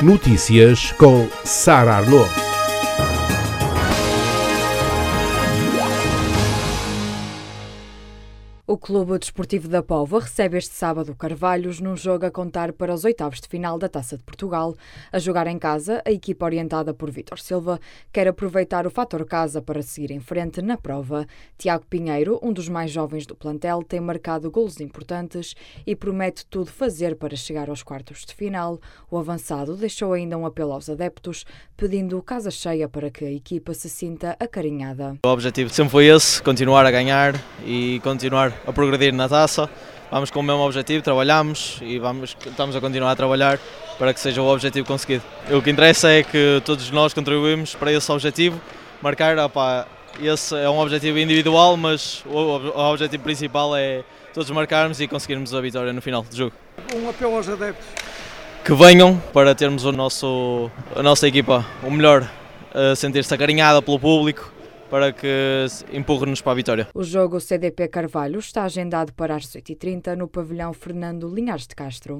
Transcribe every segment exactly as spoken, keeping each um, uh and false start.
Notícias com Sara Arnaud. O Clube Desportivo da Póvoa recebe este sábado o Carvalhos num jogo a contar para os oitavos de final da Taça de Portugal. A jogar em casa, a equipa orientada por Vítor Silva quer aproveitar o fator casa para seguir em frente na prova. Tiago Pinheiro, um dos mais jovens do plantel, tem marcado golos importantes e promete tudo fazer para chegar aos quartos de final. O avançado deixou ainda um apelo aos adeptos, pedindo casa cheia para que a equipa se sinta acarinhada. O objetivo sempre foi esse, continuar a ganhar e continuar a progredir na taça. Vamos com o mesmo objetivo, trabalhamos e vamos, estamos a continuar a trabalhar para que seja o objetivo conseguido. O que interessa é que todos nós contribuímos para esse objetivo, marcar, opa, esse é um objetivo individual, mas o, o objetivo principal é todos marcarmos e conseguirmos a vitória no final do jogo. Um apelo aos adeptos. Que venham para termos o nosso, a nossa equipa o melhor, a sentir-se acarinhada pelo público, para que empurre-nos para a vitória. O jogo C D P Carvalhos está agendado para as dezoito e trinta no pavilhão Fernando Linhares de Castro.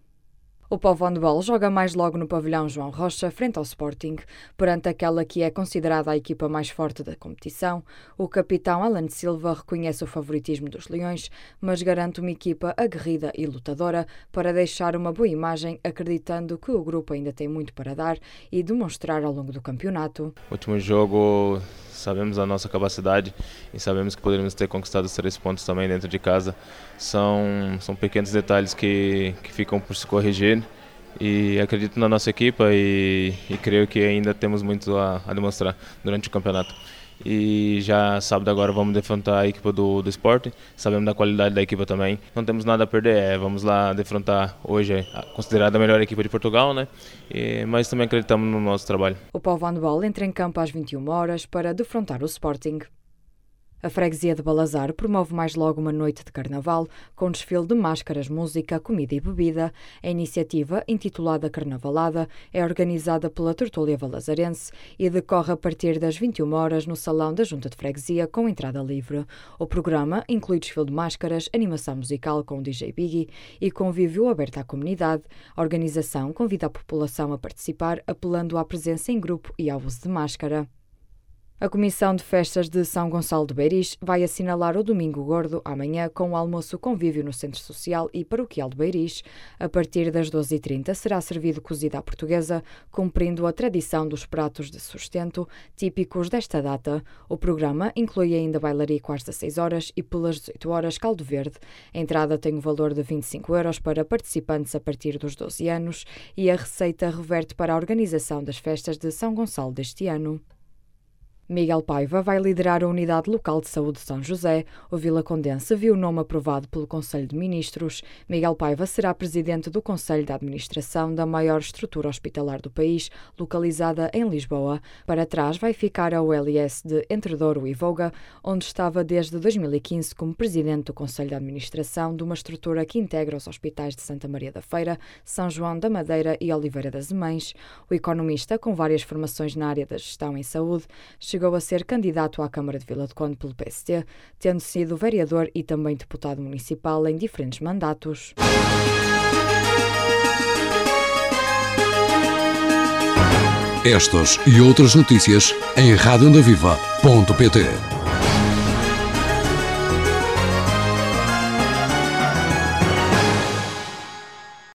O Póvoa Handball joga mais logo no pavilhão João Rocha, frente ao Sporting. Perante aquela que é considerada a equipa mais forte da competição, o capitão Alan Silva reconhece o favoritismo dos Leões, mas garante uma equipa aguerrida e lutadora para deixar uma boa imagem, acreditando que o grupo ainda tem muito para dar e demonstrar ao longo do campeonato. O último jogo, sabemos a nossa capacidade e sabemos que poderíamos ter conquistado os três pontos também dentro de casa. São, são pequenos detalhes que, que ficam por se corrigir e acredito na nossa equipa e, e creio que ainda temos muito a, a demonstrar durante o campeonato. E já sábado agora vamos defrontar a equipa do, do Sporting, sabemos da qualidade da equipa também, não temos nada a perder, é, vamos lá defrontar hoje a considerada a melhor equipa de Portugal, né? E, mas também acreditamos no nosso trabalho. O Póvoa Handball entra em campo às vinte e uma horas para defrontar o Sporting. A freguesia de Balazar promove mais logo uma noite de carnaval, com desfile de máscaras, música, comida e bebida. A iniciativa, intitulada Carnavalada, é organizada pela Tertúlia Balazarense e decorre a partir das vinte e uma horas no Salão da Junta de Freguesia, com entrada livre. O programa inclui desfile de máscaras, animação musical com o D J Biggie e convívio aberto à comunidade. A organização convida a população a participar, apelando à presença em grupo e ao uso de máscara. A Comissão de Festas de São Gonçalo de Beiris vai assinalar o Domingo Gordo amanhã com o almoço convívio no Centro Social e Paroquial de Beiris. A partir das doze e trinta será servido cozida à portuguesa, cumprindo a tradição dos pratos de sustento típicos desta data. O programa inclui ainda bailarico às dezasseis horas e pelas dezoito horas caldo verde. A entrada tem o valor de vinte e cinco euros para participantes a partir dos doze anos e a receita reverte para a organização das festas de São Gonçalo deste ano. Miguel Paiva vai liderar a Unidade Local de Saúde de São José. O Vilacondense viu o nome aprovado pelo Conselho de Ministros. Miguel Paiva será presidente do Conselho de Administração da maior estrutura hospitalar do país, localizada em Lisboa. Para trás vai ficar a O L S de Entredouro e Voga, onde estava desde dois mil e quinze como presidente do Conselho de Administração de uma estrutura que integra os hospitais de Santa Maria da Feira, São João da Madeira e Oliveira das Mães. O economista, com várias formações na área da gestão em saúde, chegou a ser candidato à Câmara de Vila do Conde pelo P S T, tendo sido vereador e também deputado municipal em diferentes mandatos. Estas e outras notícias em rádio onda viva ponto pt.